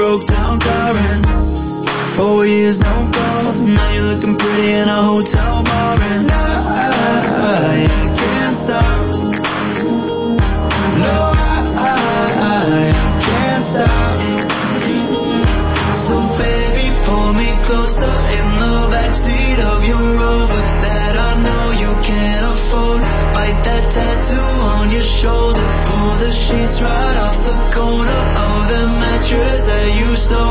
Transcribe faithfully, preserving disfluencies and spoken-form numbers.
broke down crying. Four years, no calls, now you're looking pretty in a hotel bar. And I, I can't stop. No, I, I, I can't stop. So baby, pull me closer in the backseat of your Rover that I know you can't afford. Bite that tattoo on your shoulder. Pull the sheets right off the corner of the mattress that you stole.